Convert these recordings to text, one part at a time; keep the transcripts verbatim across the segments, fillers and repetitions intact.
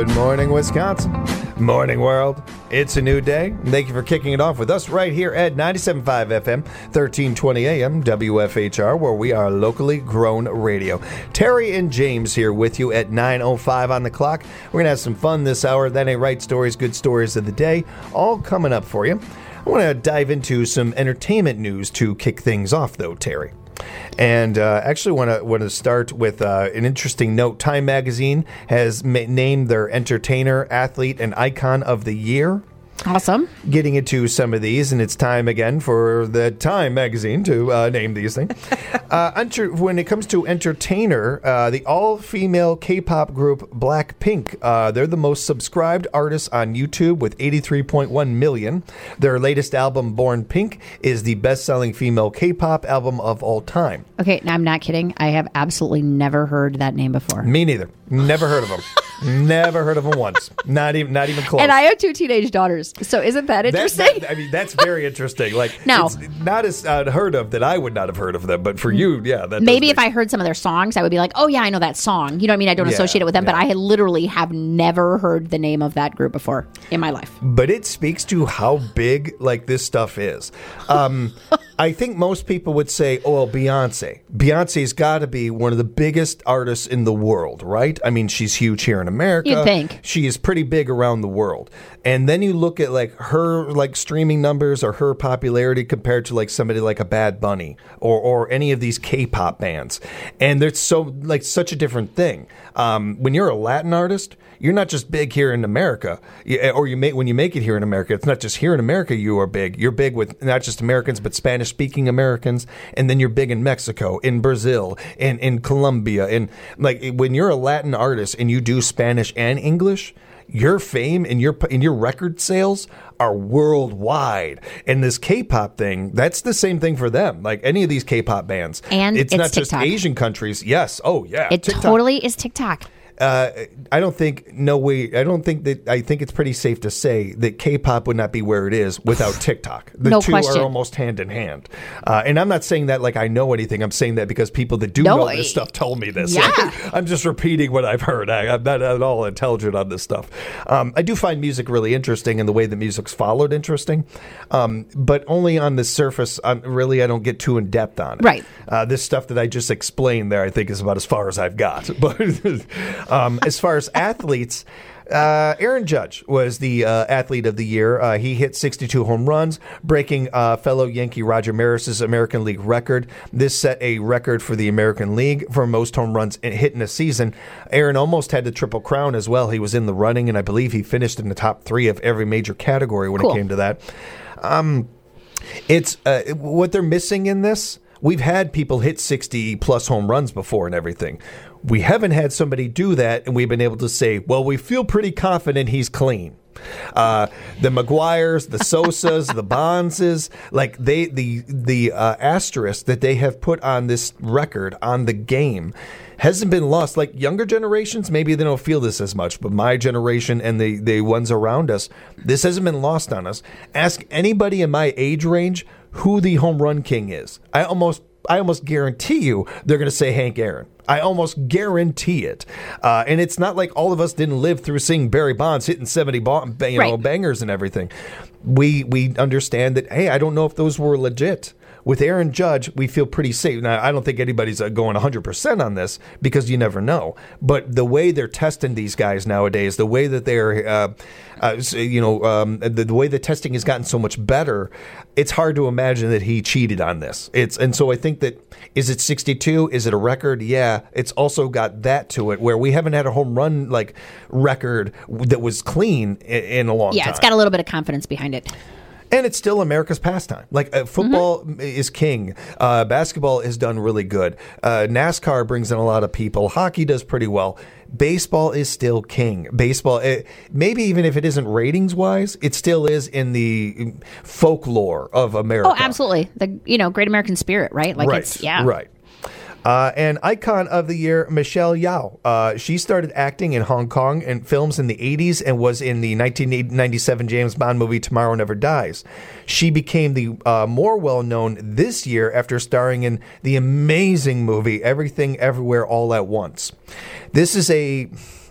Good morning, Wisconsin. Morning, world. It's a new day. Thank you for kicking it off with us right here at ninety-seven point five F M, thirteen twenty A M, W F H R, where we are locally grown radio. Terry and James here with you at nine oh five on the clock. We're going to have some fun this hour. That ain't right stories, good stories of the day, all coming up for you. I want to dive into some entertainment news to kick things off, though, Terry. And uh, actually want to want to start with uh, an interesting note. Time Magazine has ma- named their entertainer, athlete, and icon of the year. Awesome. Getting into some of these, and it's time again for the Time Magazine to uh, name these things. uh, enter- when it comes to entertainer, uh, the all-female K-pop group Blackpink, uh, they're the most subscribed artists on YouTube with eighty-three point one million. Their latest album, Born Pink, is the best-selling female K-pop album of all time. Okay, now I'm not kidding. I have absolutely never heard that name before. Me neither. Never heard of them. Never heard of them once. Not even, not even close. And I have two teenage daughters, so isn't that interesting? That, that, I mean, that's very interesting. Like, no. It's not as unheard of that I would not have heard of them, but for you, yeah. That Maybe if make... I heard some of their songs, I would be like, oh, yeah, I know that song. You know what I mean? I don't yeah, associate it with them, yeah. but I had literally have never heard the name of that group before in my life. But it speaks to how big, like, this stuff is. Um, I think most people would say, oh, well, Beyonce. Beyonce's got to be one of the biggest artists in the world, right? I mean, she's huge here in America. You'd think. She is pretty big around the world. And then you look at, like, her, like, streaming numbers or her popularity compared to, like, somebody like a Bad Bunny or, or any of these K-pop bands. And there's so, like, such a different thing. Um, when you're a Latin artist, you're not just big here in America, or you make when you make it here in America. It's not just here in America you are big. You're big with not just Americans, but Spanish-speaking Americans, and then you're big in Mexico, in Brazil, in in Colombia, and like when you're a Latin artist and you do Spanish and English, your fame and your and your record sales are worldwide. And this K-pop thing, that's the same thing for them. Like any of these K-pop bands, and it's, it's not TikTok. Just Asian countries. Yes. Oh yeah. It TikTok. totally is TikTok. Uh, I don't think, no way, I don't think that, I think it's pretty safe to say that K-pop would not be where it is without TikTok. The no two question. are almost hand in hand. Uh, and I'm not saying that like I know anything. I'm saying that because people that do no, know this stuff told me this. Yeah. Like, I'm just repeating what I've heard. I, I'm not at all intelligent on this stuff. Um, I do find music really interesting and the way that music's followed interesting. Um, but only on the surface, um, really, I don't get too in depth on it. Right. Uh, this stuff that I just explained there, I think is about as far as I've got. But um, as far as athletes, uh, Aaron Judge was the uh, athlete of the year. Uh, he hit sixty-two home runs, breaking uh, fellow Yankee Roger Maris's American League record. This set a record for the American League for most home runs hit in a season. Aaron almost had the Triple Crown as well. He was in the running, and I believe he finished in the top three of every major category when cool. it came to that. Um, it's uh, what they're missing in this. We've had people hit sixty plus home runs before and everything. We haven't had somebody do that, and we've been able to say, well, we feel pretty confident he's clean. Uh, the Maguires, the Sosas, the Bonses, like they, the the uh, asterisk that they have put on this record, on the game, hasn't been lost. Like younger generations, maybe they don't feel this as much, but my generation and the, the ones around us, this hasn't been lost on us. Ask anybody in my age range who the home run king is. I almost I almost guarantee you they're going to say Hank Aaron. I almost guarantee it. Uh, and it's not like all of us didn't live through seeing Barry Bonds hitting seventy ba- you know, right. bangers and everything. We we understand that, hey, I don't know if those were legit. With Aaron Judge, we feel pretty safe. Now, I don't think anybody's uh, going one hundred percent on this because you never know. But the way they're testing these guys nowadays, the way that they're, uh, uh, you know, um, the, the way the testing has gotten so much better, it's hard to imagine that he cheated on this. It's and so I think that, is it sixty-two? Is it a record? Yeah. It's also got that to it where we haven't had a home run like record that was clean in, in a long yeah, time. Yeah, it's got a little bit of confidence behind it. And it's still America's pastime. Like uh, football mm-hmm. is king. Uh, basketball is done really good. Uh, NASCAR brings in a lot of people. Hockey does pretty well. Baseball is still king. Baseball, it, maybe even if it isn't ratings wise, it still is in the folklore of America. Oh, absolutely. The you know Great American Spirit, right? Like right. it's yeah, right. Uh, and icon of the year, Michelle Yeoh. Uh, she started acting in Hong Kong and films in the eighties and was in the nineteen ninety-seven James Bond movie Tomorrow Never Dies. She became the uh, more well-known this year after starring in the amazing movie Everything Everywhere All at Once. This is a...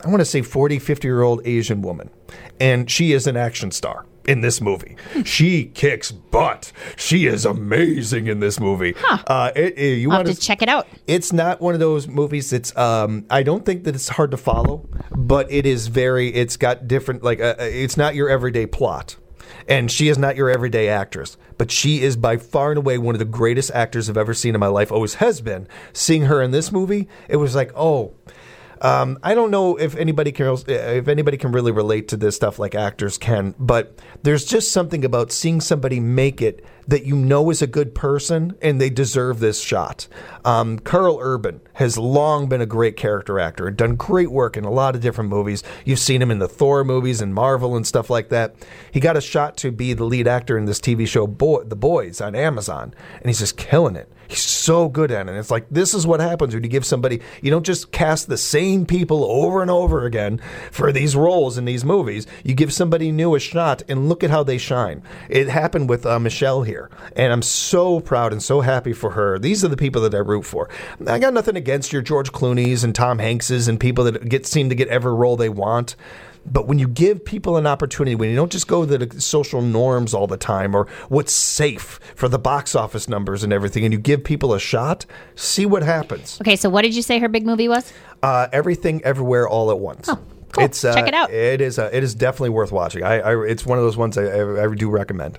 I want to say forty, fifty-year-old Asian woman, and she is an action star in this movie. She kicks butt. She is amazing in this movie. Huh. Uh, it, it, you I'll want have to check it out. It's not one of those movies that's, um, I don't think that it's hard to follow, but it is very, it's got different, like, uh, it's not your everyday plot. And she is not your everyday actress, but she is by far and away one of the greatest actors I've ever seen in my life, always has been. Seeing her in this movie, it was like, oh, Um, I don't know if anybody can if anybody can really relate to this stuff like actors can, but there's just something about seeing somebody make it that you know is a good person and they deserve this shot. Um, Carl Urban has long been a great character actor and done great work in a lot of different movies. You've seen him in the Thor movies and Marvel and stuff like that. He got a shot to be the lead actor in this T V show Boy, The Boys on Amazon, and he's just killing it. He's so good at it. It's like, this is what happens when you give somebody, you don't just cast the same people over and over again for these roles in these movies. You give somebody new a shot, and look at how they shine. It happened with uh, Michelle here, and I'm so proud and so happy for her. These are the people that I root for. I got nothing against your George Clooney's and Tom Hankses and people that get seem to get every role they want. But when you give people an opportunity, when you don't just go to the social norms all the time or what's safe for the box office numbers and everything, and you give people a shot, see what happens. Okay, so what did you say her big movie was? Uh, Everything, Everywhere, All at Once. Oh, cool. It's, uh, check it out. It is. Uh, it is definitely worth watching. I, I, it's one of those ones I, I, I do recommend.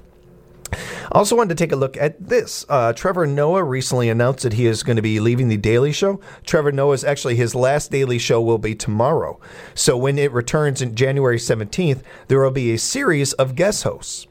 I also wanted to take a look at this. Uh, Trevor Noah recently announced that he is going to be leaving The Daily Show. Trevor Noah's actually, his last Daily Show will be tomorrow. So when it returns in January seventeenth, there will be a series of guest hosts.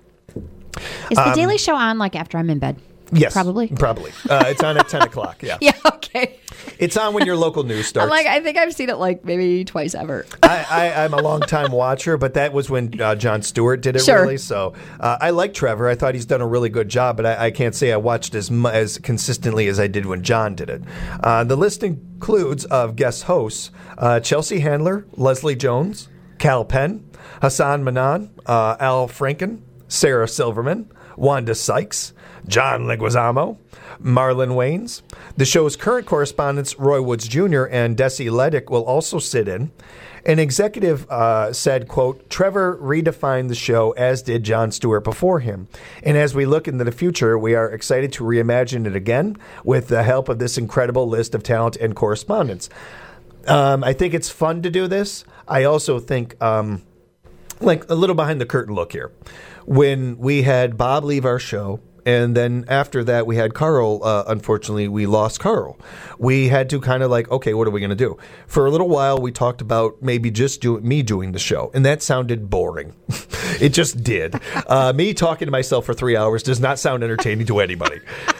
Is The um, Daily Show on like after I'm in bed? Yes. Probably. Probably. Uh, it's on at ten o'clock. Yeah. Yeah, okay. It's on when your local news starts. I'm like, I think I've seen it like maybe twice ever. I, I, I'm a long-time watcher, but that was when uh, Jon Stewart did it, Sure. really. So uh, I like Trevor. I thought he's done a really good job, but I, I can't say I watched as mu- as consistently as I did when John did it. Uh, the list includes of guest hosts uh, Chelsea Handler, Leslie Jones, Cal Penn, Hassan Minhaj, uh, Al Franken, Sarah Silverman, Wanda Sykes, John Leguizamo, Marlon Wayans. The show's current correspondents, Roy Woods Junior and Desi Ledick, will also sit in. An executive uh, said, quote, Trevor redefined the show, as did Jon Stewart before him. And as we look into the future, we are excited to reimagine it again with the help of this incredible list of talent and correspondents. Um, I think it's fun to do this. I also think, um, like, a little behind the curtain look here. When we had Bob leave our show, and then after that, we had Carl. Uh, unfortunately, we lost Carl. We had to kind of like, okay, what are we going to do? For a little while, we talked about maybe just do, me doing the show, and that sounded boring. It just did. Uh, me talking to myself for three hours does not sound entertaining to anybody.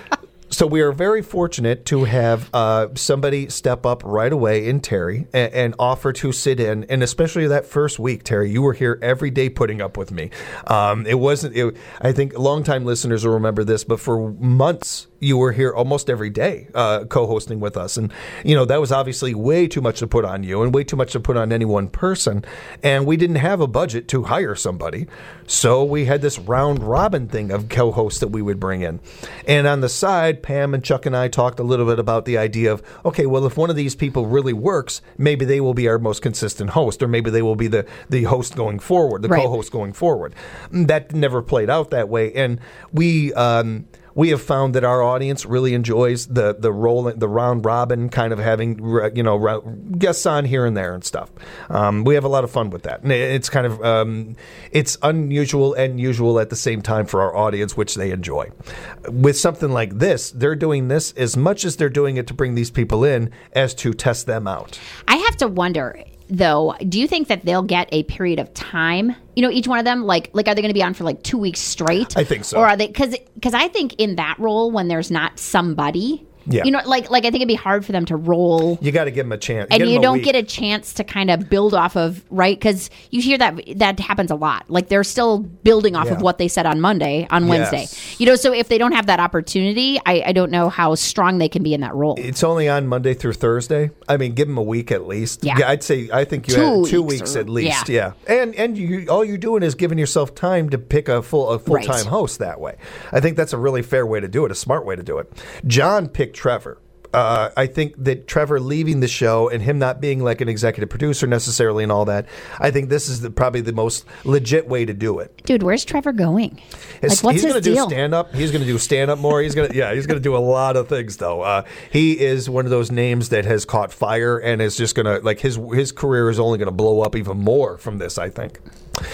So we are very fortunate to have uh, somebody step up right away in Terry and, and offer to sit in. And especially that first week, Terry, you were here every day putting up with me. Um, it wasn't, it, I think longtime listeners will remember this, but for months, you were here almost every day uh, co-hosting with us. And, you know, that was obviously way too much to put on you and way too much to put on any one person. And we didn't have a budget to hire somebody. So we had this round robin thing of co-hosts that we would bring in. And on the side, Pam and Chuck and I talked a little bit about the idea of, okay, well, if one of these people really works, maybe they will be our most consistent host, or maybe they will be the, the host going forward, the right. co-host going forward. That never played out that way. And we... Um, We have found that our audience really enjoys the the roll, the round robin kind of having, you know, guests on here and there and stuff. Um, we have a lot of fun with that. And it's kind of um, it's unusual and usual at the same time for our audience, which they enjoy. With something like this, they're doing this as much as they're doing it to bring these people in as to test them out. I have to wonder, though, do you think that they'll get a period of time? You know, each one of them, like, like are they going to be on for like two weeks straight? I think so. Or are they, because because I think in that role, when there's not somebody, yeah. you know, like, like I think it'd be hard for them to roll. You got to give them a chance. And get you a don't week. get a chance to kind of build off of, right? Because you hear that that happens a lot. Like they're still building off Yeah. of what they said on Monday, on Wednesday. Yes. You know, so if they don't have that opportunity, I, I don't know how strong they can be in that role. It's only on Monday through Thursday. I mean, give them a week at least. Yeah. I'd say I think you Two had two weeks weeks or- at least. yeah. Yeah, and and you all you're doing is giving yourself time to pick a full a full time Right. host that way. I think that's a really fair way to do it, a smart way to do it. John picked Trevor. Uh, I think that Trevor leaving the show and him not being like an executive producer necessarily and all that, I think this is the, probably the most legit way to do it. Dude, where's Trevor going? His, Like, what's he's his gonna do deal? stand up. He's going to do stand up more. He's going to yeah. He's going to do a lot of things though. Uh, he is one of those names that has caught fire and is just going to like his his career is only going to blow up even more from this, I think.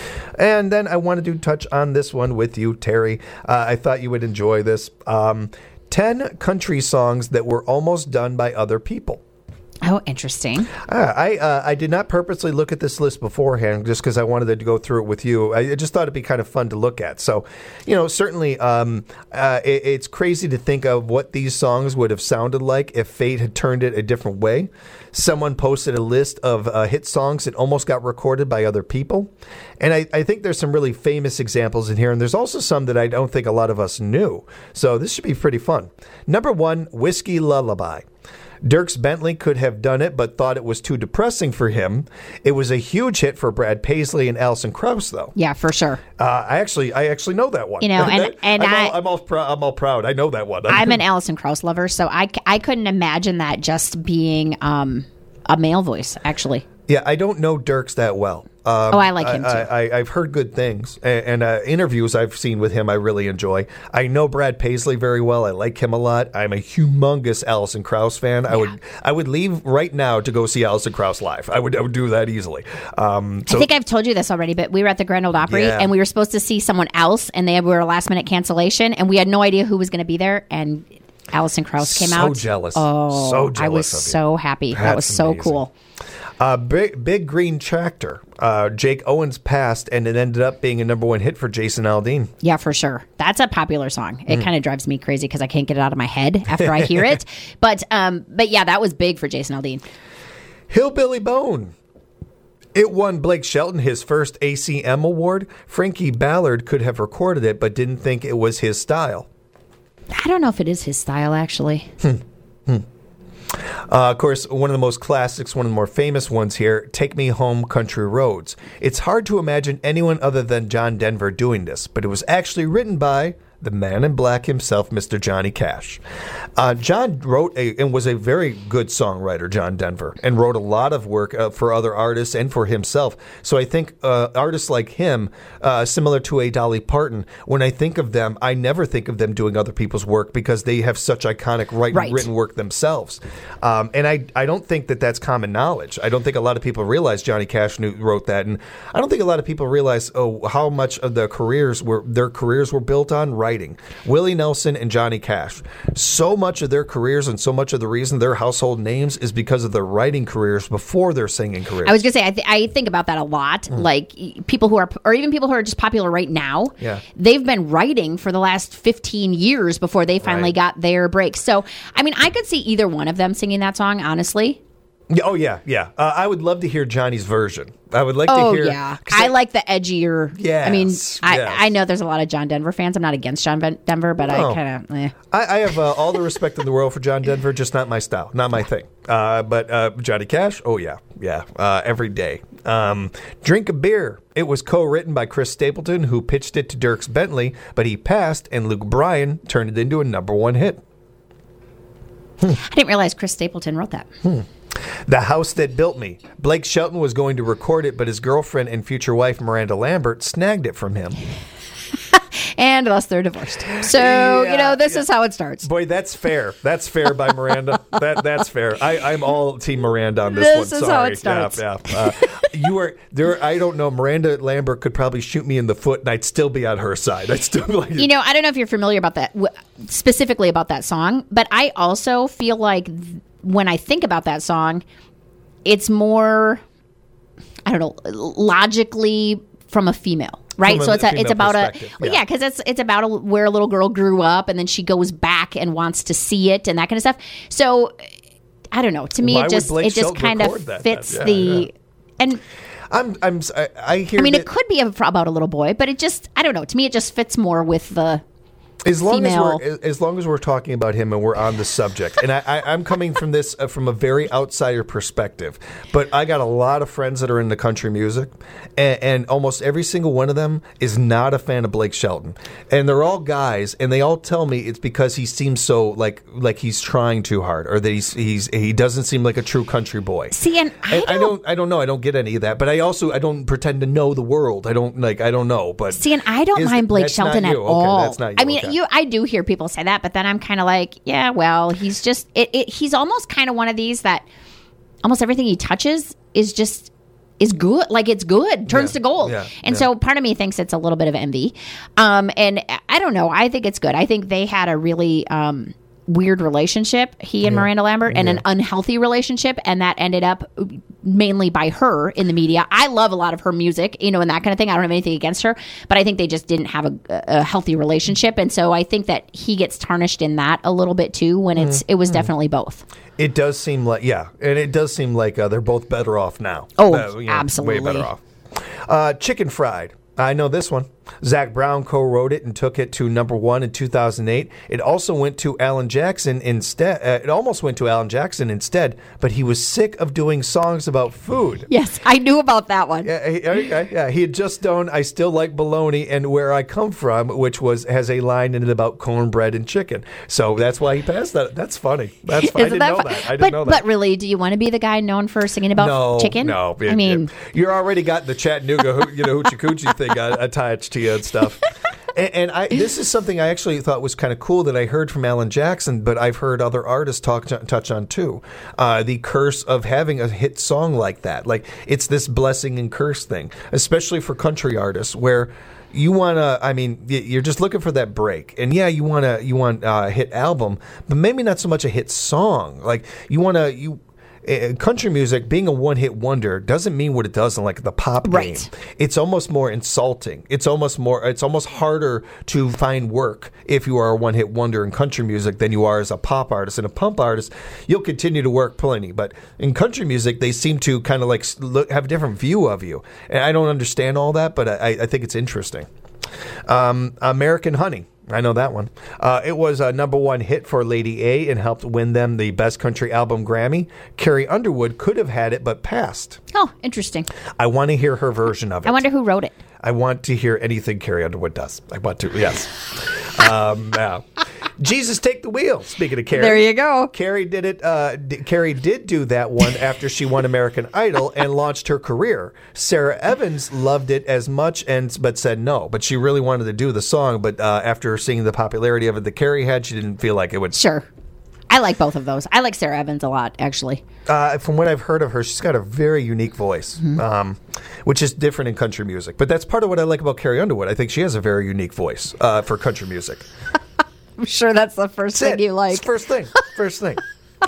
And then I wanted to touch on this one with you, Terry. Uh, I thought you would enjoy this. Um, ten country songs that were almost done by other people. Oh, interesting. Uh, I uh, I did not purposely look at this list beforehand just because I wanted to go through it with you. I just thought it'd be kind of fun to look at. So, you know, certainly um, uh, it, it's crazy to think of what these songs would have sounded like if fate had turned it a different way. Someone posted a list of uh, hit songs that almost got recorded by other people. And I, I think there's some really famous examples in here. And there's also some that I don't think a lot of us knew. So this should be pretty fun. Number one, Whiskey Lullaby. Dierks Bentley could have done it, but thought it was too depressing for him. It was a huge hit for Brad Paisley and Alison Krauss, though. Yeah, for sure. Uh, I actually, I actually know that one. You know, and- and I'm, I- all, I'm all proud. I'm all proud. I know that one. I'm an Alison Krauss lover, so I, c- I couldn't imagine that just being um, a male voice, actually. Yeah, I don't know Dierks that well. Um, Oh, I like him, too. I, I, I've heard good things, and, and uh, interviews I've seen with him I really enjoy. I know Brad Paisley very well. I like him a lot. I'm a humongous Alison Krauss fan. I would I would leave right now to go see Alison Krauss live. I would I would do that easily. Um, so, I think I've told you this already, but we were at the Grand Ole Opry, Yeah. and we were supposed to see someone else, and they were a last minute cancellation, and we had no idea who was going to be there, and Alison Krauss came So out. jealous. Oh, So jealous I was of you. so happy. that That's was so amazing. cool. Uh, big, big Green Tractor. Uh, Jake Owens passed, and it ended up being a number one hit for Jason Aldean. Yeah, for sure. That's a popular song. Mm. It kind of drives me crazy because I can't get it out of my head after I hear it. But um, but yeah, that was big for Jason Aldean. Hillbilly Bone. It won Blake Shelton his first A C M award. Frankie Ballard could have recorded it, but didn't think it was his style. I don't know if it is his style, actually. Uh, of course, one of the most classics, one of the more famous ones here, Take Me Home, Country Roads. It's hard to imagine anyone other than John Denver doing this, but it was actually written by the man in black himself, Mister Johnny Cash. Uh, John wrote a, and was a very good songwriter, John Denver, and wrote a lot of work uh, for other artists and for himself. So I think uh, artists like him, uh, similar to a Dolly Parton, when I think of them, I never think of them doing other people's work because they have such iconic write- Right. written work themselves. Um, and I, I don't think that that's common knowledge. I don't think a lot of people realize Johnny Cash knew, wrote that. And I don't think a lot of people realize oh, how much of the careers were their careers were built on writing. Willie Nelson and Johnny Cash. So much of their careers and so much of the reason they're household names is because of their writing careers before their singing careers. I was going to say, I, th- I think about that a lot. Like y- people who are, or even people who are just popular right now, Yeah. they've been writing for the last fifteen years before they finally Right. got their break. So, I mean, I could see either one of them singing that song, honestly. Yeah, oh, yeah, yeah. Uh, I would love to hear Johnny's version. I would like Oh, to hear. yeah. 'cause I like the edgier. Yes, I mean, I, yes. I know there's a lot of John Denver fans. I'm not against John Ben- Denver, but No. I kind of, eh. I, I have uh, all the respect in the world for John Denver, just not my style, not my thing. Uh, but uh, Johnny Cash, oh yeah, yeah, uh, every day. Um, Drink a Beer. It was co-written by Chris Stapleton, who pitched it to Dierks Bentley, but he passed, and Luke Bryan turned it into a number one hit. I didn't realize Chris Stapleton wrote that. The House That Built Me. Blake Shelton was going to record it, but his girlfriend and future wife, Miranda Lambert, snagged it from him. And thus they're divorced. So, you Yeah, know, this yeah. is how it starts. Boy, that's fair. That's fair by Miranda. That that's fair. I, I'm all Team Miranda on this, This one. is Sorry. how it starts. Yeah, yeah. Uh, you are there. I don't know. Miranda Lambert could probably shoot me in the foot, and I'd still be on her side. I'd still be like, You know, I don't know if you're familiar about that, w- specifically about that song, but I also feel like th- when I think about that song, it's more, I don't know, logically from a female. Right, From a so it's a, female it's about a perspective, well, yeah. yeah, because it's it's about a, where a little girl grew up, and then she goes back and wants to see it and that kind of stuff. So I don't know. To me, Why it would just Blake it just Shelton kind of record that fits then? Yeah, the yeah. and I'm I'm I, I hear. I mean, that, it could be about a little boy, but it just I don't know. To me, it just fits more with the As long female. as we're as long as we're talking about him and we're on the subject, and I, I, I'm coming from this uh, from a very outsider perspective, but I got a lot of friends that are into country music, and, and almost every single one of them is not a fan of Blake Shelton, and they're all guys, and they all tell me it's because he seems so like like he's trying too hard, or that he's he's he doesn't seem like a true country boy. See, and I don't, I don't I don't know. I don't get any of that, but I also I don't pretend to know the world. I don't like I don't know, but see, and I don't is- mind Blake that's not Shelton at you. Okay, all. that's not you. I mean, Okay. you, I do hear people say that, but then I'm kind of like, yeah, well, he's just, it, it, he's almost kind of one of these that almost everything he touches is just is good, like it's good, turns Yeah, to gold. yeah, and yeah. so part of me thinks it's a little bit of envy, um, and I don't know. I think it's good. I think they had a really um, weird relationship, he and Miranda Lambert, and an unhealthy relationship, and that ended up mainly by her in the media. I love a lot of her music, you know, and that kind of thing. I don't have anything against her, but I think they just didn't have a, a healthy relationship, and so I think that he gets tarnished in that a little bit too. When it's it was definitely both. It does seem like, yeah, and it does seem like uh, they're both better off now. Oh, Uh, you know, absolutely. Way better off. Uh, Chicken Fried. I know this one. Zach Brown co-wrote it and took it to number one in two thousand eight. It also went to Alan Jackson instead. Uh, it almost went to Alan Jackson instead, but he was sick of doing songs about food. Yes, I knew about that one. Yeah, he, okay, yeah, he had just done "I Still Like Bologna" and "Where I Come From," which was has a line in it about cornbread and chicken. So that's why he passed that. That's funny. That's I Isn't didn't that know fun? that. I didn't but know that. but really, do you want to be the guy known for singing about no, chicken? No, I it- mean, it- you're already got the Chattanooga, hoo- you know, hoochie coochie thing uh, attached to you and stuff. And, and I, this is something I actually thought was kind of cool that I heard from Alan Jackson, but I've heard other artists talk touch on too. Uh, the curse of having a hit song like that, like it's this blessing and curse thing, especially for country artists, where you want to. I mean, y- you're just looking for that break, and yeah, you want to. You want a hit album, but maybe not so much a hit song. Like you want to you. uh, country music being a one-hit wonder doesn't mean what it does in like the pop Right. game. It's almost more insulting. It's almost more. It's almost harder to find work if you are a one-hit wonder in country music than you are as a pop artist. And a pop artist, you'll continue to work plenty, but in country music, they seem to kind of like s- look, have a different view of you. And I don't understand all that, but I, I think it's interesting. Um, American Honey. I know that one. Uh, it was a number one hit for Lady A and helped win them the Best Country Album Grammy. Carrie Underwood could have had it, but passed. Oh, interesting. I want to hear her version of it. I wonder who wrote it. I want to hear anything Carrie Underwood does. I want to, yes. um, yeah. Jesus Take the Wheel. Speaking of Carrie. There you go. Carrie did it. Uh, d- Carrie did do that one after she won American Idol and launched her career. Sarah Evans loved it as much, and but said no. But she really wanted to do the song. But uh, after seeing the popularity of it that Carrie had, she didn't feel like it would. Sure. I like both of those. I like Sarah Evans a lot, actually. Uh, from what I've heard of her, she's got a very unique voice, Mm-hmm. um, which is different in country music. But that's part of what I like about Carrie Underwood. I think she has a very unique voice uh, for country music. I'm sure that's the first That's thing it. you like. It's first thing. First thing.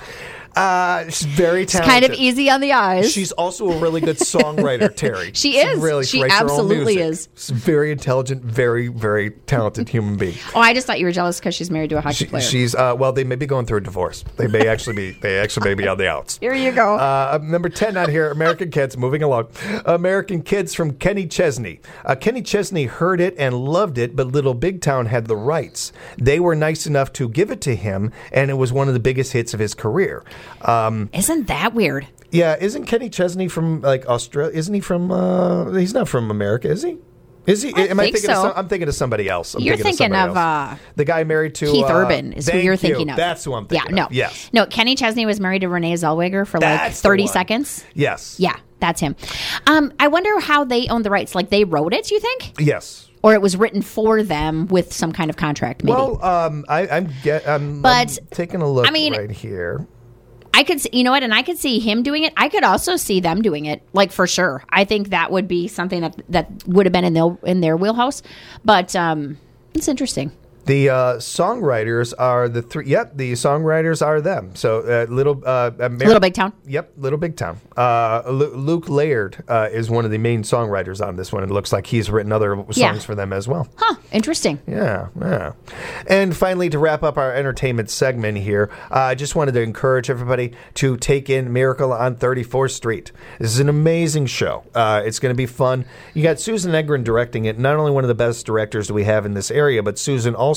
Uh, she's very It's talented. kind of easy on the eyes. She's also a really good songwriter, Terry. She She is. really She writes her own absolutely music. is. She's a very intelligent, very, very talented human being. oh, I just thought you were jealous because she's married to a hockey She, player. she's uh, well, they may be going through a divorce. They may actually be. They actually may be on the outs. Here you go. Uh, number ten on here, American Kids. Moving along, American Kids from Kenny Chesney. Uh, Kenny Chesney heard it and loved it, but Little Big Town had the rights. They were nice enough to give it to him, and it was one of the biggest hits of his career. Um, Isn't that weird? yeah, isn't Kenny Chesney from like Australia? Isn't he from? Uh, he's not from America, is he? Is he? I am I think thinking? so. Of some, I'm thinking of somebody else. I'm You're thinking, thinking of, of, somebody uh, else. the guy married to Keith uh, Urban is who thank you're you. thinking of. That's who I'm thinking Yeah, no. of. Yes. No, Kenny Chesney was married to Renee Zellweger for like That's the thirty one. seconds. Yes. Yeah, that's him. Um, I wonder how they own the rights. Like they wrote it, do you think? Yes. Or it was written for them with some kind of contract, maybe. Well, um, I, I'm get. I'm, But, I'm taking a look I mean- right here. I could, see, you know what, and I could see him doing it. I could also see them doing it, like for sure. I think that would be something that that would have been in their in their wheelhouse. But um, it's interesting. The uh, songwriters are the three. Yep, the songwriters are them. So uh, little uh, Ameri- Little Big Town. Yep, Little Big Town. Uh, Lu- Luke Laird uh, is one of the main songwriters on this one. It looks like he's written other songs Yeah. for them as well. Huh? Interesting. Yeah, yeah. And finally, to wrap up our entertainment segment here, uh, I just wanted to encourage everybody to take in Miracle on thirty-fourth Street. This is an amazing show. Uh, it's going to be fun. You got Susan Egren directing it, not only one of the best directors that we have in this area, but Susan also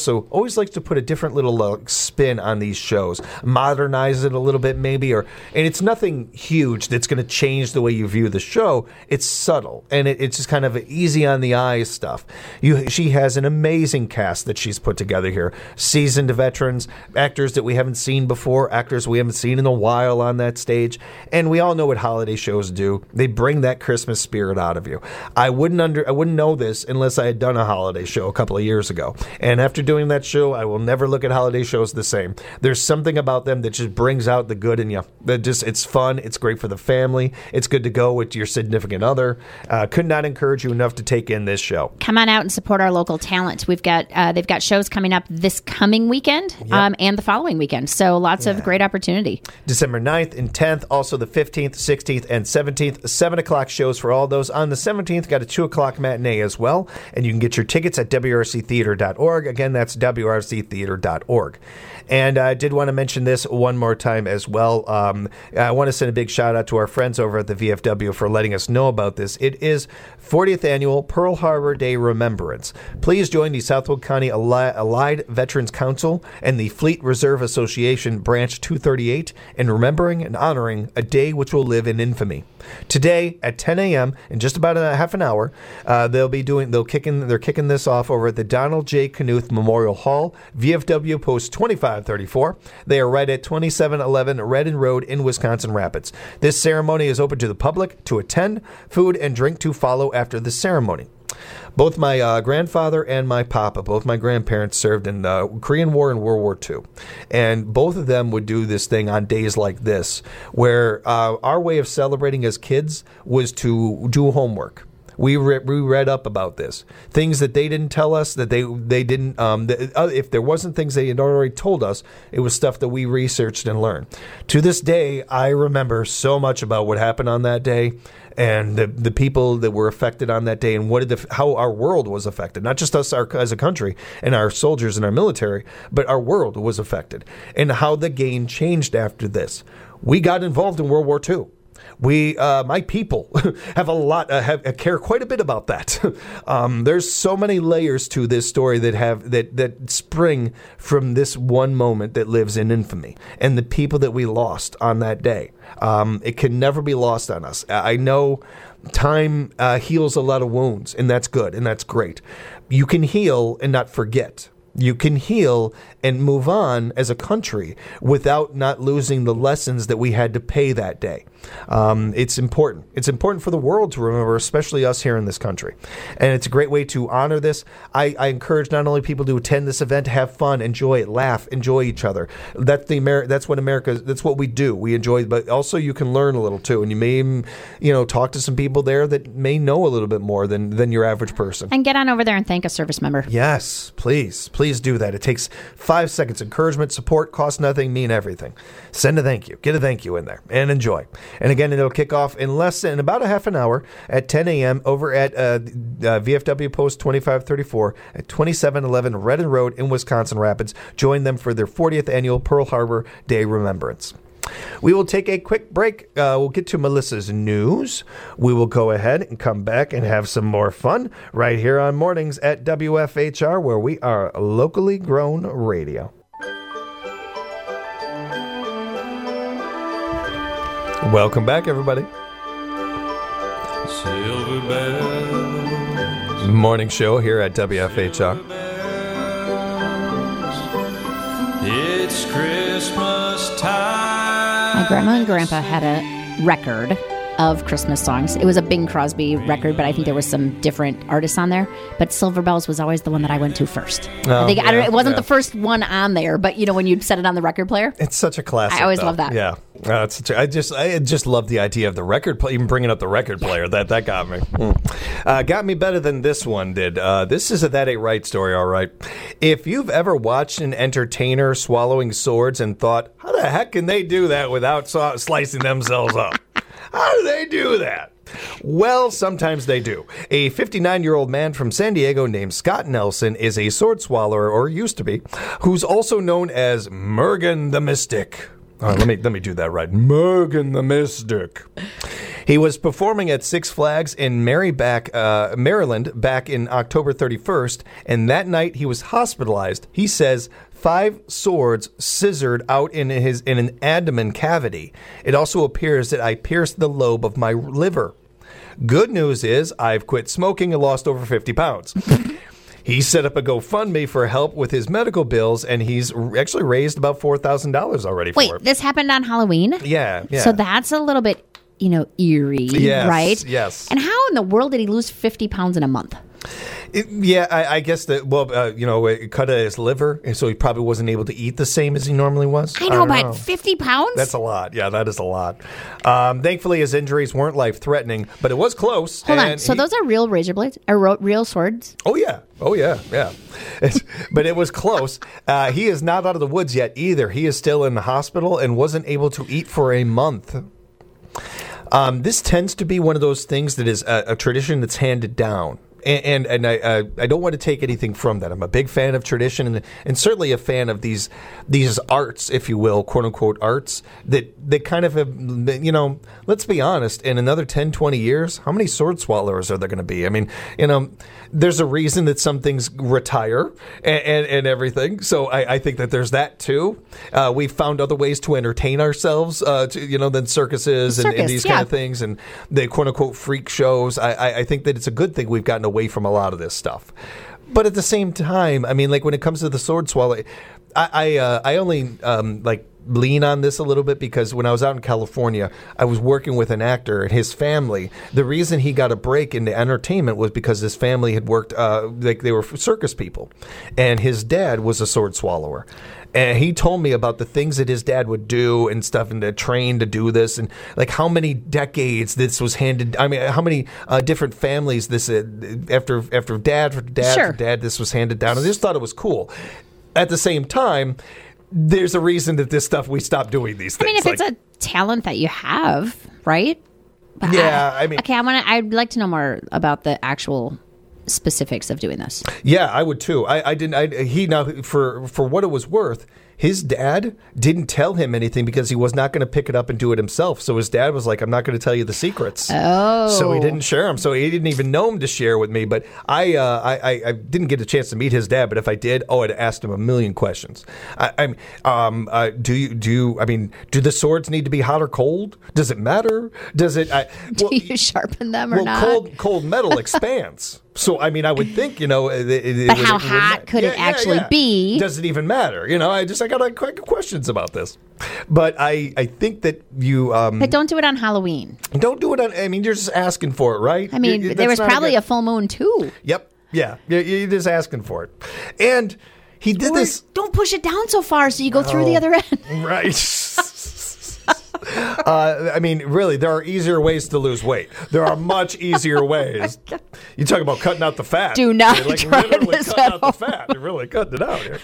also always likes to put a different little uh, spin on these shows, modernize it a little bit maybe, or and it's nothing huge that's going to change the way you view the show. It's subtle, and it, it's just kind of easy on the eyes stuff. You, she has an amazing cast that she's put together here. Seasoned veterans, actors that we haven't seen before, actors we haven't seen in a while on that stage, and we all know what holiday shows do. They bring that Christmas spirit out of you. I wouldn't under I wouldn't know this unless I had done a holiday show a couple of years ago. And after doing that show, I will never look at holiday shows the same. There's something about them that just brings out the good in you. That just it's fun. It's great for the family. It's good to go with your significant other. Uh, could not encourage you enough to take in this show. Come on out and support our local talent. We've got uh, they've got shows coming up this coming weekend Yep. um, and the following weekend. So lots Yeah. of great opportunity. December ninth and tenth, also the fifteenth, sixteenth, and seventeenth. seven o'clock shows for all those. On the seventeenth, got a two o'clock matinee as well. And you can get your tickets at W R C theater dot org. Again, that's W R C theater dot org. And I did want to mention this one more time as well. Um, I want to send a big shout out to our friends over at the V F W for letting us know about this. It is fortieth Annual Pearl Harbor Day Remembrance. Please join the Southwold County Alli- Allied Veterans Council and the Fleet Reserve Association Branch two thirty-eight in remembering and honoring a day which will live in infamy. Today at ten a.m. in just about a half an hour, uh, they'll be doing they'll kicking they're kicking this off over at the Donald J. Knuth Memorial Hall, V F W Post twenty-five thirty-four. They are right at twenty-seven eleven Redden Road in Wisconsin Rapids. This ceremony is open to the public to attend. Food and drink to follow after the ceremony. Both my uh, grandfather and my papa, both my grandparents served in the Korean War and World War Two. And both of them would do this thing on days like this, where uh, our way of celebrating as kids was to do homework. We, re- we read up about this. Things that they didn't tell us, that they they didn't, um, that, uh, if there wasn't things they had already told us, it was stuff that we researched and learned. To this day, I remember so much about what happened on that day and the the people that were affected on that day and what did the, how our world was affected. Not just us our, as a country and our soldiers and our military, but our world was affected. And how the game changed after this. We got involved in World War Two. We, uh, my people, have a lot, uh, have uh, care quite a bit about that. um, there's so many layers to this story that have that that spring from this one moment that lives in infamy and the people that we lost on that day. Um, it can never be lost on us. I know time uh, heals a lot of wounds, and that's good, and that's great. You can heal and not forget. You can heal and move on as a country without not losing the lessons that we had to pay that day. Um, it's important. It's important for the world to remember, especially us here in this country. And it's a great way to honor this. I, I encourage not only people to attend this event, have fun, enjoy it, laugh, enjoy each other. That's the Ameri- That's what America. That's what we do. We enjoy, but also you can learn a little too. And you may, you know, talk to some people there that may know a little bit more than than your average person. And get on over there and thank a service member. Yes, please, please do that. It takes five seconds. Encouragement, support, cost nothing, mean everything. Send a thank you. Get a thank you in there and enjoy. And again, it'll kick off in less than about a half an hour at ten a.m. over at uh, uh, V F W Post twenty-five thirty-four at twenty-seven eleven Redden Road in Wisconsin Rapids. Join them for their fortieth Annual Pearl Harbor Day Remembrance. We will take a quick break. Uh, we'll get to Melissa's news. We will go ahead and come back and have some more fun right here on Mornings at W F H R, where we are locally grown radio. Welcome back, everybody. Silver bells. Morning show here at W F H R. It's Christmas time. My grandma and grandpa had a record of Christmas songs. It was a Bing Crosby record, but I think there was some different artists on there. But Silver Bells was always the one that I went to first. Oh, I think I don't yeah, know, it wasn't yeah. the first one on there, but you know when you'd set it on the record player. It's such a classic. I always though. love that. Yeah, uh, it's such a, I just I just love the idea of the record play. Even bringing up the record player, that that got me. Mm. Uh, got me better than this one did. Uh, this is a That Ain't Right story. All right. If you've ever watched an entertainer swallowing swords and thought, how the heck can they do that without saw- slicing themselves up? How do they do that? Well, sometimes they do. A fifty-nine-year-old man from San Diego named Scott Nelson is a sword swallower, or used to be, who's also known as Mergen the Mystic. All right, let me let me do that right. Mergen the Mystic. He was performing at Six Flags in Maryback, uh, Maryland back in October thirty-first, and that night he was hospitalized. He says five swords scissored out in his in an abdomen cavity. It also appears that I pierced the lobe of my liver. Good news is I've quit smoking and lost over fifty pounds. He set up a GoFundMe for help with his medical bills, and he's actually raised about four thousand dollars already Wait, for it. this happened on Halloween? Yeah, yeah. So that's a little bit, you know, eerie, Yes, right? yes. And how in the world did he lose fifty pounds in a month? It, yeah, I, I guess that, well, uh, you know, it cut at his liver, and so he probably wasn't able to eat the same as he normally was. I know, don't but fifty pounds? That's a lot. Yeah, that is a lot. Um, thankfully, his injuries weren't life-threatening, but it was close. Hold on. and So he- those are real razor blades? Or ro- real swords? Oh, yeah. Oh, yeah. Yeah. It's, but it was close. Uh, he is not out of the woods yet either. He is still in the hospital and wasn't able to eat for a month. Um, this tends to be one of those things that is a, a tradition that's handed down. And and, and I uh, I don't want to take anything from that. I'm a big fan of tradition and, and certainly a fan of these these arts, if you will, quote unquote arts that that kind of have, you know, let's be honest, in another ten, twenty years, how many sword swallowers are there going to be? I mean, you know, there's a reason that some things retire and, and, and everything. So I, I think that there's that too. Uh, we've found other ways to entertain ourselves, uh, to, you know, than circuses and, Circus, and these yeah. kind of things and the quote unquote freak shows. I, I, I think that it's a good thing we've gotten away from a lot of this stuff. But at the same time, I mean, like when it comes to the sword swallow, I I, uh, I only um, like lean on this a little bit because when I was out in California, I was working with an actor and his family. The reason he got a break into entertainment was because his family had worked, uh, like they were circus people, and his dad was a sword swallower. And he told me about the things that his dad would do and stuff, and to train to do this, and like how many decades this was handed. I mean, how many uh, different families this uh, after after dad for dad Sure. for dad this was handed down. I just thought it was cool. At the same time, there's a reason that this stuff we stopped doing these I things. mean, if Like, it's a talent that you have, right? But Yeah, I mean- okay, I want to. I'd like to know more about the actual specifics of doing this. yeah, I would too. I, I didn't. I, he now for for what it was worth. His dad didn't tell him anything because he was not going to pick it up and do it himself. So his dad was like, I'm not going to tell you the secrets. Oh. So he didn't share them. So he didn't even know him to share with me. But I, uh, I, I, I didn't get a chance to meet his dad. But if I did, oh, I'd asked him a million questions. I, I'm, um, uh, do you, do you, I mean, do the swords need to be hot or cold? Does it matter? Does it? I, Do well, you sharpen them or well, not? cold cold metal expands. So I mean, I would think, you know, it, it, But it how would- hot would- could it actually be? Does it even matter? You know, I just I got like quick questions about this, but I I think that you um But don't do it on Halloween. don't do it on. I mean, you're just asking for it, right? I mean, You- you- there that's was not probably good- a full moon too. Yep. Yeah. You're, you're just asking for it, and he did Or this don't push it down so far so you go through the other end. right. Uh, I mean, really, there are easier ways to lose weight. There are much easier ways. You talk about cutting out the fat. Do not You're like try literally this cutting at out the fat. You're really cutting it out here.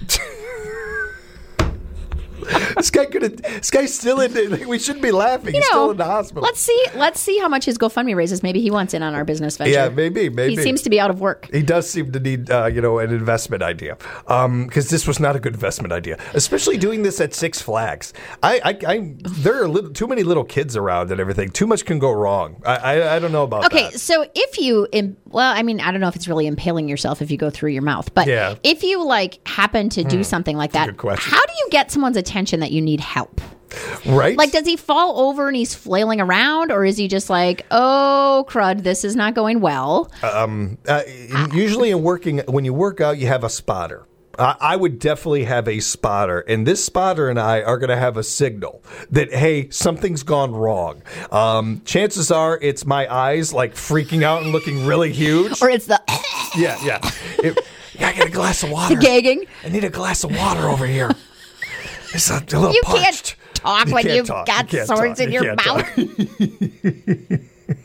This guy could have. This guy's still in. Like, we shouldn't be laughing. You He's know, still in the hospital. Let's see. Let's see how much his GoFundMe raises. Maybe he wants in on our business venture. Yeah, maybe, maybe. He seems to be out of work. He does seem to need, uh, you know, an investment idea, because this was not a good investment idea, especially doing this at Six Flags. I, I, I there are little, too many little kids around and everything. Too much can go wrong. I, I, I don't know about Okay, that. so if you, im- well, I mean, I don't know if it's really impaling yourself if you go through your mouth, but Yeah. if you like happen to do something like that, good question. how do you get someone's attention that you need help? Right? Like, does he fall over and he's flailing around, or is he just like, oh crud, this is not going well? Uh, in- usually, in working, when you work out, you have a spotter. I I would definitely have a spotter, and this spotter and I are going to have a signal that, hey, something's gone wrong. Um, chances are it's my eyes like freaking out and looking really huge. Or it's the Yeah, yeah. It, I get a glass of water. gagging? I need a glass of water over here. It's a, a little You parched. can't talk You when can't you've talk. got You can't swords talk. in You your can't mouth.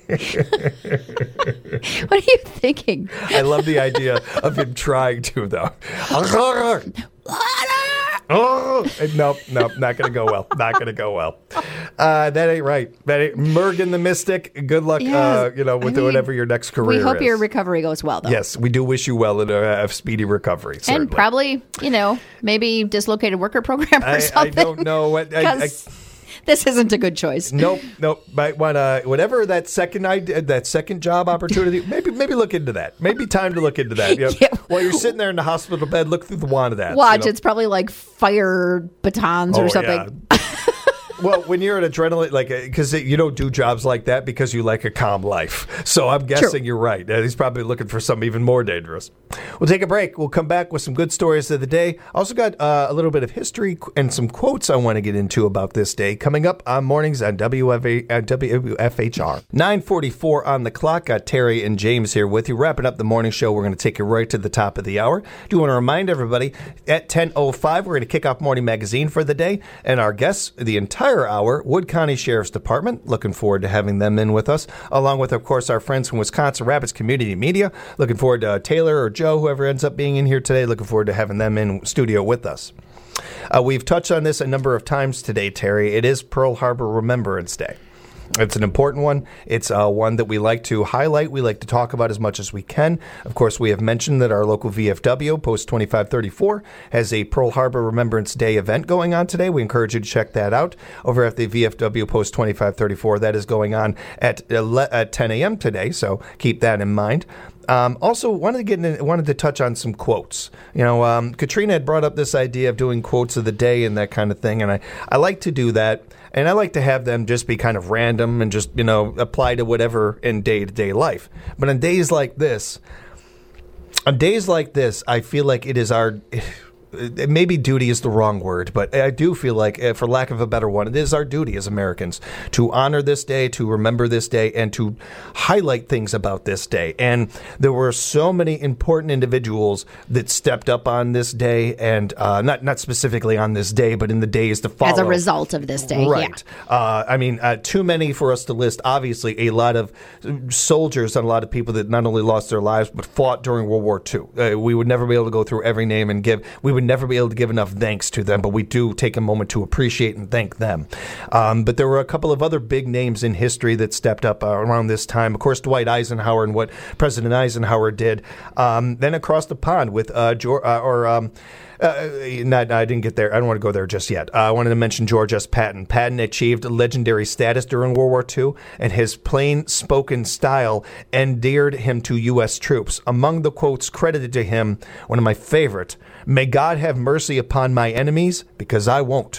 What are you thinking? I love the idea of him trying to, though. Oh, nope, nope, not going to go well. Not going to go well. Uh, that ain't right. That ain't, Mergen the Mystic, good luck, Yeah, uh, you know, with I mean, whatever your next career We hope is. your recovery goes well, though. Yes, we do wish you well in a, a speedy recovery, certainly. And probably, you know, maybe dislocated worker program or I, I something. don't know what... I, I, 'Cause This isn't a good choice. Nope, nope. Might want to whatever that second idea, that second job opportunity. Maybe, maybe look into that. Maybe time to look into that. You know, Yeah. While you're sitting there in the hospital bed, look through the wand of that. Watch, you know. it's probably like fire batons Oh, or something. yeah. Well, when you're an adrenaline, like, because you don't do jobs like that because you like a calm life. So I'm guessing True. you're right. Uh, He's probably looking for something even more dangerous. We'll take a break. We'll come back with some good stories of the day. Also got uh, a little bit of history and some quotes I want to get into about this day coming up on mornings on W F A, uh, W F H R. nine forty-four on the clock. Got Terry and James here with you. Wrapping up the morning show. We're going to take you right to the top of the hour. Do want to remind everybody at ten oh five, we're going to kick off Morning Magazine for the day. And our guests, the entire hour, Wood County Sheriff's Department. Looking forward to having them in with us, along with, of course, our friends from Wisconsin Rapids Community Media. Looking forward to uh, Taylor or Joe, whoever ends up being in here today. Looking forward to having them in studio with us. Uh, we've touched on this a number of times today, Terry. It is Pearl Harbor Remembrance Day. It's an important one. It's uh, one that we like to highlight. We like to talk about as much as we can. Of course, we have mentioned that our local V F W, Post twenty-five thirty-four, has a Pearl Harbor Remembrance Day event going on today. We encourage you to check that out over at the V F W Post twenty-five thirty-four. That is going on at, at ten a.m. today, so keep that in mind. Um, also, wanted to get in, wanted to touch on some quotes. You know, um, Katrina had brought up this idea of doing quotes of the day and that kind of thing, and I, I like to do that. And I like to have them just be kind of random and just, you know, apply to whatever in day-to-day life. But on days like this, on days like this, I feel like it is our... Maybe duty is the wrong word, but I do feel like, for lack of a better one, it is our duty as Americans to honor this day, to remember this day, and to highlight things about this day. And there were so many important individuals that stepped up on this day, and uh, not not specifically on this day, but in the days to follow. As a result of this day, Right. yeah. Uh, I mean, uh, too many for us to list. Obviously, a lot of soldiers and a lot of people that not only lost their lives, but fought during World War Two. Uh, we would never be able to go through every name and give, we would never be able to give enough thanks to them, but we do take a moment to appreciate and thank them. Um, but there were a couple of other big names in history that stepped up uh, around this time. Of course, Dwight Eisenhower and what President Eisenhower did. Um, then across the pond with uh, George, uh, or um, uh, not, I didn't get there. I don't want to go there just yet. Uh, I wanted to mention George S. Patton. Patton achieved legendary status during World War Two, and his plain-spoken style endeared him to U S troops. Among the quotes credited to him, one of my favorite, "May God have mercy upon my enemies, because I won't."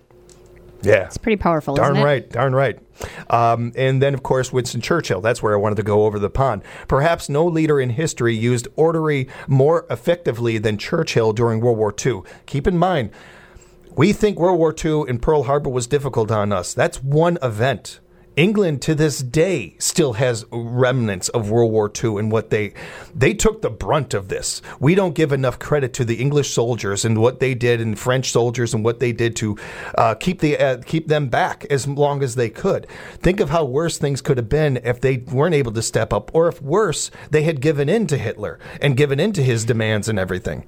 Yeah. It's pretty powerful, Darn isn't it? right, darn right. Um, and then, of course, Winston Churchill. That's where I wanted to go over the pond. Perhaps no leader in history used oratory more effectively than Churchill during World War Two. Keep in mind, we think World War Two and Pearl Harbor was difficult on us. That's one event. England to this day still has remnants of World War Two and what they they took the brunt of this. We don't give enough credit to the English soldiers and what they did, and French soldiers and what they did to uh, keep the uh, keep them back as long as they could. Think of how worse things could have been if they weren't able to step up, or if worse, they had given in to Hitler and given in to his demands and everything.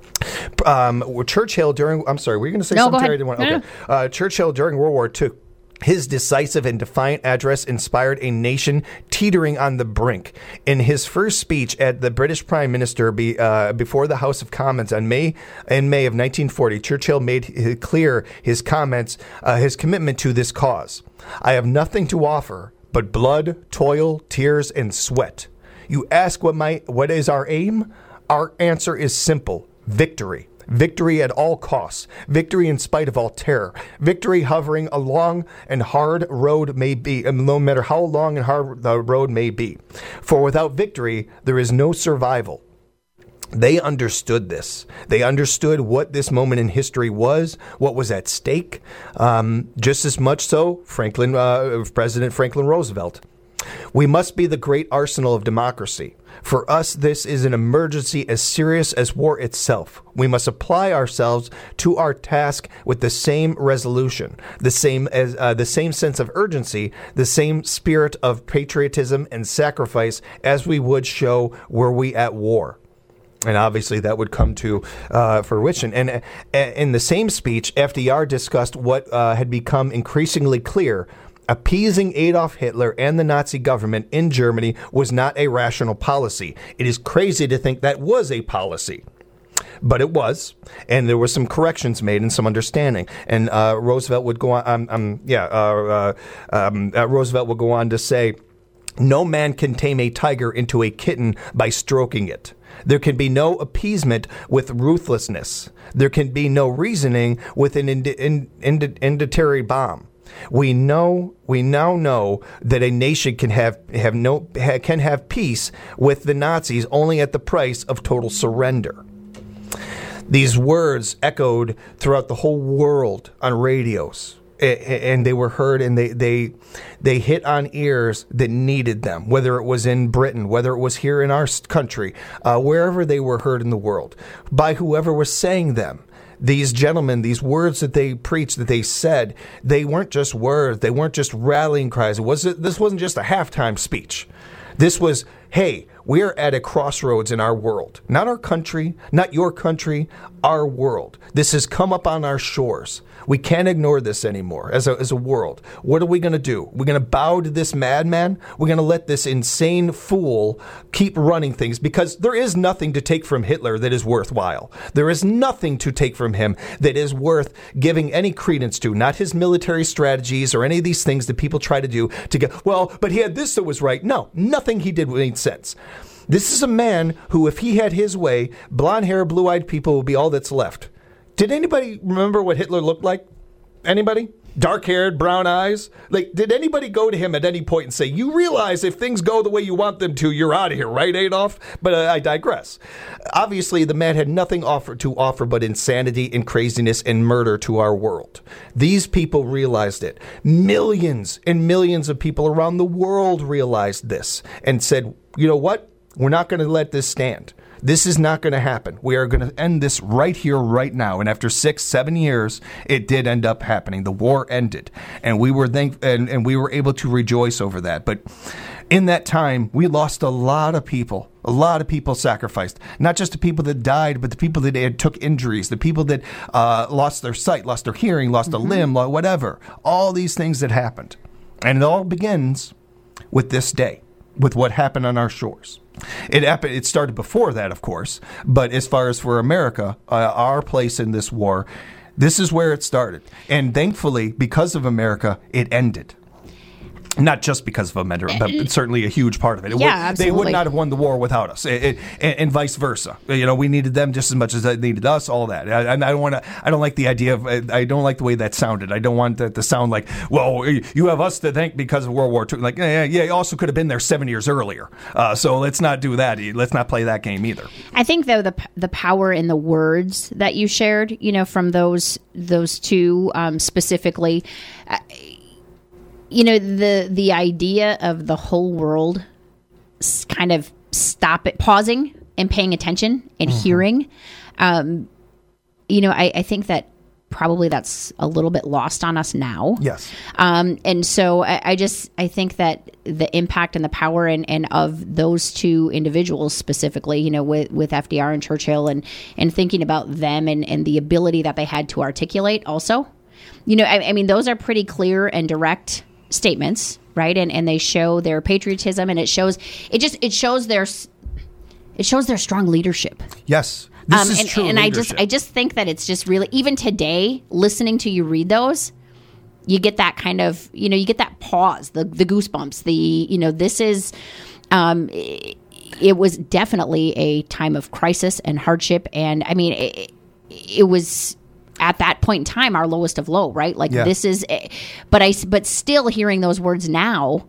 Um, Churchill during I'm sorry, were you going to say No, something? go ahead. I didn't want, No, okay. Uh, Churchill during World War Two. His decisive and defiant address inspired a nation teetering on the brink. In his first speech at the British Prime Minister be, uh, before the House of Commons on May in May of nineteen forty, Churchill made clear his comments, uh, his commitment to this cause. "I have nothing to offer but blood, toil, tears, and sweat. You ask what my what is our aim? Our answer is simple: victory. Victory at all costs. Victory in spite of all terror. Victory hovering a long and hard road may be, no matter how long and hard the road may be. For without victory, there is no survival." They understood this. They understood what this moment in history was, what was at stake. Um, just as much so, Franklin, uh, President Franklin Roosevelt. "We must be the great arsenal of democracy. For us, this is an emergency as serious as war itself. We must apply ourselves to our task with the same resolution, the same as uh, the same sense of urgency, the same spirit of patriotism and sacrifice as we would show were we at war." And obviously that would come to uh, fruition. And uh, in the same speech, F D R discussed what uh, had become increasingly clear. Appeasing Adolf Hitler and the Nazi government in Germany was not a rational policy. It is crazy to think that was a policy. but it was, and there were some corrections made and some understanding. And uh, Roosevelt would go on, um, um, yeah, uh, uh, um, uh, Roosevelt would go on to say, "No man can tame a tiger into a kitten by stroking it. There can be no appeasement with ruthlessness. There can be no reasoning with an ind- ind- ind- indicatory bomb. We know, we now know that a nation can have have no ha, can have peace with the Nazis only at the price of total surrender." These words echoed throughout the whole world on radios, and they were heard, and they they they hit on ears that needed them. Whether it was in Britain, whether it was here in our country, uh, wherever they were heard in the world, by whoever was saying them. These gentlemen, these words that they preached, that they said, they weren't just words. They weren't just rallying cries. It wasn't, this wasn't just a halftime speech. This was, hey, we're at a crossroads in our world. Not our country, not your country, our world. This has come up on our shores. We can't ignore this anymore as a, as a world. What are we going to do? We're going to bow to this madman? We're going to let this insane fool keep running things, because there is nothing to take from Hitler that is worthwhile. There is nothing to take from him that is worth giving any credence to, not his military strategies or any of these things that people try to do to get, well, but he had this that was right. No, nothing he did made sense. This is a man who, if he had his way, blonde hair, blue-eyed people would be all that's left. Did anybody remember what Hitler looked like? Anybody? Dark-haired, brown eyes? Like, did anybody go to him at any point and say, you realize if things go the way you want them to, you're out of here, right, Adolf? But uh, I digress. Obviously, the man had nothing offer to offer but insanity and craziness and murder to our world. These people realized it. Millions and millions of people around the world realized this and said, you know what? We're not going to let this stand. This is not going to happen. We are going to end this right here, right now. And after six, seven years, it did end up happening. The war ended, and we were thank- and, and we were able to rejoice over that. But in that time, we lost a lot of people. A lot of people sacrificed. Not just the people that died, but the people that had took injuries, the people that uh, lost their sight, lost their hearing, lost mm-hmm. a limb, whatever. All these things that happened. And it all begins with this day, with what happened on our shores. It happened, it started before that, of course, but as far as for America, uh, our place in this war, this is where it started. And thankfully, because of America, it ended. Not just because of America, but it's certainly a huge part of it. it yeah, would, absolutely. They would not have won the war without us, it, it, and, and vice versa. You know, we needed them just as much as they needed us. All that. I, I don't want to. I don't like the idea of. I don't like the way that sounded. I don't want that to sound like, well, you have us to thank because of World War Two. Like, yeah, yeah, you also could have been there seven years earlier. Uh, so let's not do that. Let's not play that game either. I think though the the power in the words that you shared, you know, from those those two um, specifically. Uh, You know, the the idea of the whole world kind of stop it, pausing and paying attention and mm-hmm. hearing, um, you know, I, I think that probably that's a little bit lost on us now. Yes. Um, and so I, I just, I think that the impact and the power and, and of those two individuals specifically, you know, with, with F D R and Churchill and, and thinking about them and, and the ability that they had to articulate also, you know, I, I mean, those are pretty clear and direct statements, right? And and they show their patriotism, and it shows it just it shows their it shows their strong leadership. Yes, this um, is and, true and leadership. I just I just think that it's just really, even today, listening to you read those, you get that kind of, you know, you get that pause, the the goosebumps, the, you know, this is um it, it was definitely a time of crisis and hardship, and I mean it, it was at that point in time our lowest of low, right? Like yeah. this is, but I, but still hearing those words now,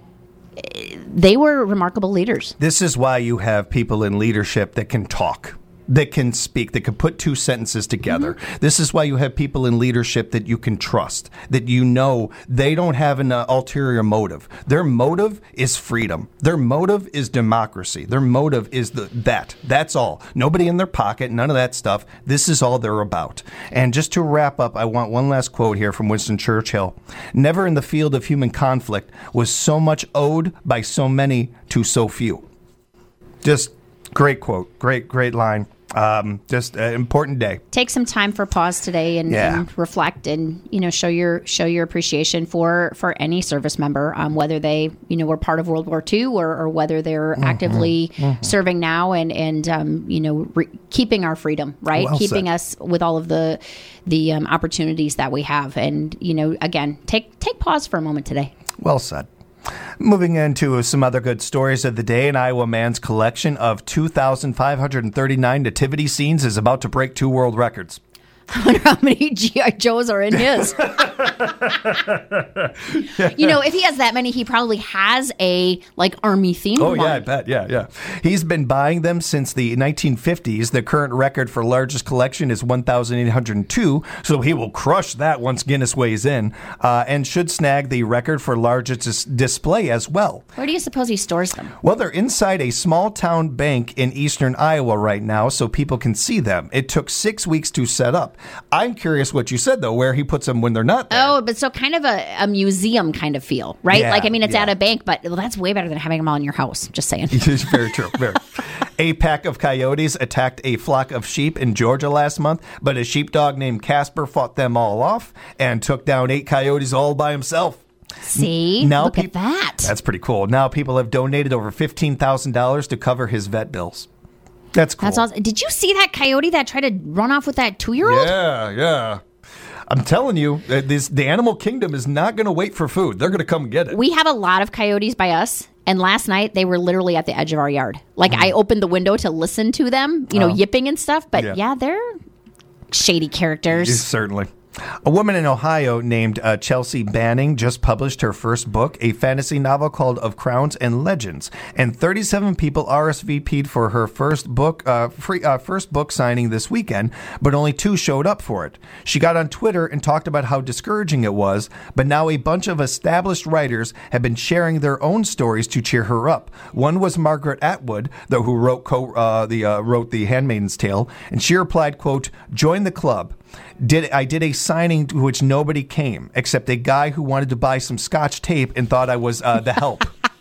they were remarkable leaders. This is why you have people in leadership that can talk, that can speak, that can put two sentences together. Mm-hmm. This is why you have people in leadership that you can trust, that you know they don't have an uh, ulterior motive. Their motive is freedom. Their motive is democracy. Their motive is the, that. That's all. Nobody in their pocket, none of that stuff. This is all they're about. And just to wrap up, I want one last quote here from Winston Churchill. Never in the field of human conflict was so much owed by so many to so few. Just great quote. Great, great line. Um, just an important day. Take some time for pause today and, Yeah. and reflect, and you know show your show your appreciation for for any service member, um, whether they you know were part of World War Two or, or whether they're Mm-hmm. actively serving now and and um, you know re- keeping our freedom, right? Well keeping said. us with all of the the um, opportunities that we have, and you know again take take pause for a moment today. Well said. Moving into some other good stories of the day, an Iowa man's collection of two thousand five hundred thirty-nine nativity scenes is about to break two world records. I wonder how many G I. Joes are in his. You know, if he has that many, he probably has a like army themed Oh, one. yeah, I bet. Yeah, yeah. He's been buying them since the nineteen fifties. The current record for largest collection is one thousand eight hundred two, so he will crush that once Guinness weighs in, uh, and should snag the record for largest dis- display as well. Where do you suppose he stores them? Well, they're inside a small town bank in eastern Iowa right now, so people can see them. It took six weeks to set up. I'm curious what you said, though, where he puts them when they're not there. Oh, but so kind of a, a museum kind of feel, right? Yeah, like, I mean, it's yeah. at a bank, but well, that's way better than having them all in your house. Just saying. It's very true. Very. A pack of coyotes attacked a flock of sheep in Georgia last month, but a sheepdog named Casper fought them all off and took down eight coyotes all by himself. See? Now Look peop- at that. That's pretty cool. Now people have donated over fifteen thousand dollars to cover his vet bills. That's cool. That's awesome. Did you see that coyote that tried to run off with that two-year-old? Yeah, yeah. I'm telling you, uh, this, the animal kingdom is not going to wait for food. They're going to come get it. We have a lot of coyotes by us, and last night they were literally at the edge of our yard. Like, I opened the window to listen to them, you know, yipping and stuff, but Yeah. yeah, they're shady characters. Certainly. A woman in Ohio named uh, Chelsea Banning just published her first book, a fantasy novel called Of Crowns and Legends, and thirty-seven people R S V P'd for her first book, uh, free, uh, first book signing this weekend, but only two showed up for it. She got on Twitter and talked about how discouraging it was, but now a bunch of established writers have been sharing their own stories to cheer her up. One was Margaret Atwood, though, who wrote co- uh, the uh, wrote the Handmaid's Tale, and she replied, "quote Join the club. Did I did a signing to which nobody came except a guy who wanted to buy some Scotch tape and thought I was uh, the help."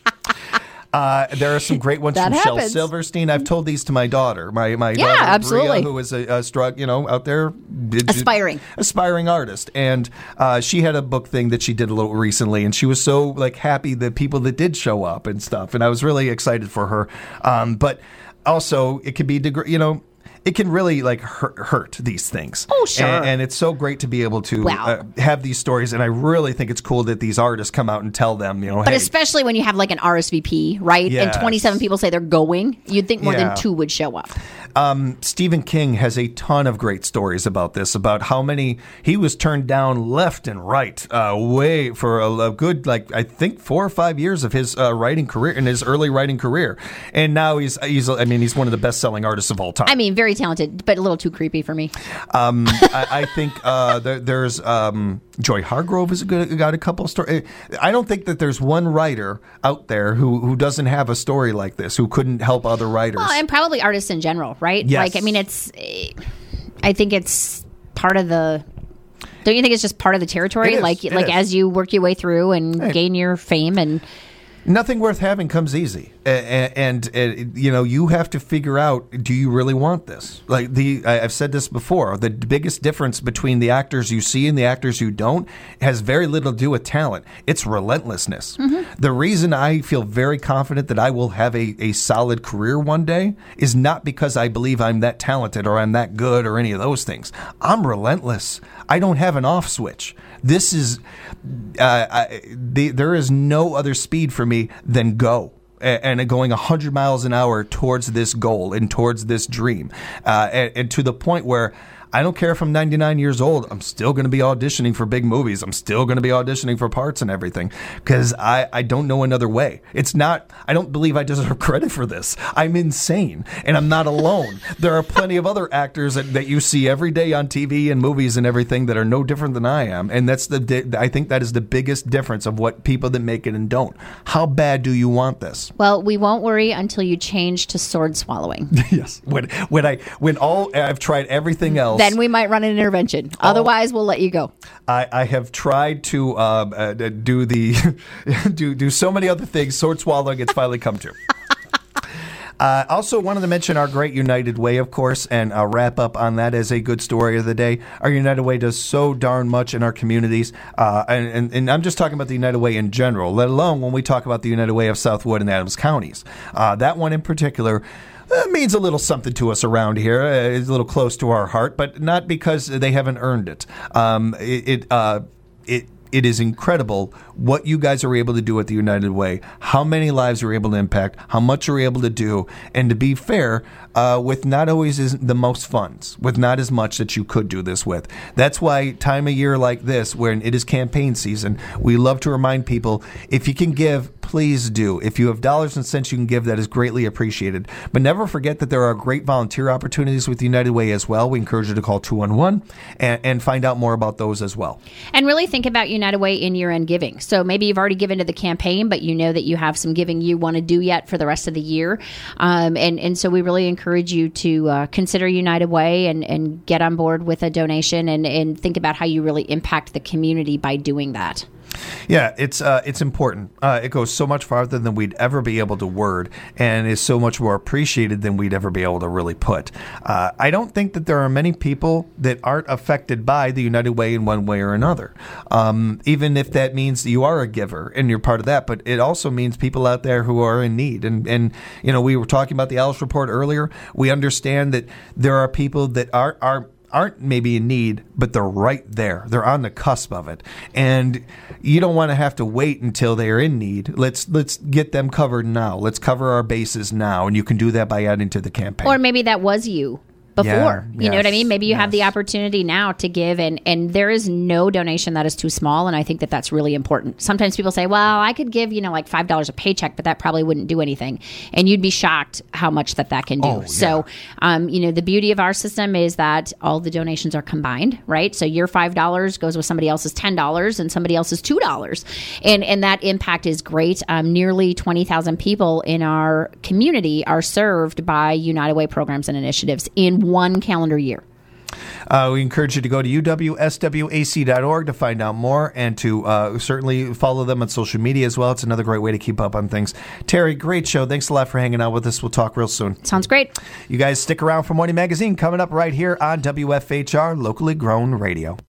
Uh, there are some great ones That from Shel happens. Silverstein. I've told these to my daughter, my my Yeah, daughter, absolutely. Bria, who is a, a struck, you know, out there did- Aspiring. aspiring artist, and uh, she had a book thing that she did a little recently, and she was so like happy the people that did show up and stuff, and I was really excited for her. Um, but also, it could be, deg- you know. It can really like hurt, hurt these things. Oh, sure. And, and it's so great to be able to Wow. uh, have these stories, and I really think it's cool that these artists come out and tell them, you know, But hey, especially when you have like an R S V P, right? Yes. And twenty-seven people say they're going, you'd think more Yeah. than two would show up. Um, Stephen King has a ton of great stories about this, about how many he was turned down left and right, uh, way for a, a good, like, I think four or five years of his uh, writing career, in his early writing career. And now he's, he's, I mean, he's one of the best selling artists of all time. I mean, very talented, but a little too creepy for me. Um, I, I think uh, there, there's um, Joy Hargrove has good, got a couple of stories. I don't think that there's one writer out there who, who doesn't have a story like this, who couldn't help other writers. Well, and probably artists in general, right? Yes. Like, I mean, it's, eh, I think it's part of the, don't you think it's just part of the territory? It is, Like, it like is. as you work your way through and Hey. gain your fame and, Nothing worth having comes easy, and, and, and you know you have to figure out: do you really want this? Like the I- I've said this before, the biggest difference between the actors you see and the actors you don't has very little to do with talent. It's relentlessness. The reason I feel very confident that I will have a, a solid career one day is not because I believe I'm that talented or I'm that good or any of those things. I'm relentless. I don't have an off switch. This is, uh, I, the, there is no other speed for me than go. A- And going one hundred miles an hour towards this goal and towards this dream. Uh, and, and to the point where I don't care if I'm ninety-nine years old, I'm still going to be auditioning for big movies. I'm still going to be auditioning for parts and everything because I, I don't know another way. It's not, I don't believe I deserve credit for this. I'm insane and I'm not alone. There are plenty of other actors that, that you see every day on T V and movies and everything that are no different than I am. And that's the, di- I think that is the biggest difference of what people that make it and don't. How bad do you want this? well, we won't worry until you change to sword swallowing. Yes. When, when I, when all, I've tried everything else. Then we might run an intervention. Oh. Otherwise, we'll let you go. I, I have tried to uh, uh, do the do do so many other things. Sword swallowing, it's finally come to. Uh, also, wanted to mention our great United Way, of course, and I'll wrap up on that as a good story of the day. Our United Way does so darn much in our communities, uh, and, and, and I'm just talking about the United Way in general, let alone when we talk about the United Way of Southwood and Adams counties. Uh, that one in particular uh, means a little something to us around here. Uh, it's a little close to our heart, but not because they haven't earned it. Um, it it, uh, it It is incredible what you guys are able to do at the United Way, how many lives you're able to impact, how much you're able to do, and to be fair, uh, with not always is the most funds, with not as much that you could do this with. That's why time of year like this, when it is campaign season, we love to remind people, if you can give, please do. If you have dollars and cents you can give, that is greatly appreciated. But never forget that there are great volunteer opportunities with United Way as well. We encourage you to call two one one and, and find out more about those as well. And really think about United Way in year-end giving. So maybe you've already given to the campaign, but you know that you have some giving you want to do yet for the rest of the year. Um, and, and so we really encourage you to uh, consider United Way and, and get on board with a donation and, and think about how you really impact the community by doing that. Yeah, it's uh, it's important. Uh, it goes so much farther than we'd ever be able to word, and is so much more appreciated than we'd ever be able to really put. Uh, I don't think that there are many people that aren't affected by the United Way in one way or another, um, even if that means that you are a giver and you're part of that. But it also means people out there who are in need. And, and you know, we were talking about the Alice Report earlier. We understand that there are people that are are. aren't maybe in need, but they're right there. They're on the cusp of it. And you don't want to have to wait until they're in need. Let's let's get them covered now. Let's cover our bases now. And you can do that by adding to the campaign. Or maybe that was you before. Yeah, you know what I yes, mean? Maybe you yes. have the opportunity now to give, and, and there is no donation that is too small, and I think that that's really important. Sometimes people say, well, I could give, you know, like five dollars a paycheck, but that probably wouldn't do anything. And you'd be shocked how much that that can do. Oh, yeah. So, um, you know, the beauty of our system is that all the donations are combined, right? So your five dollars goes with somebody else's ten dollars and somebody else's two dollars. And, and that impact is great. Um, nearly twenty thousand people in our community are served by United Way programs and initiatives in one calendar year. Uh, we encourage you to go to U W S W A C dot org to find out more, and to uh, certainly follow them on social media as well. It's another great way to keep up on things. Terry, great show. Thanks a lot for hanging out with us. We'll talk real soon. Sounds great. You guys stick around for Morning Magazine coming up right here on W F H R, locally grown radio.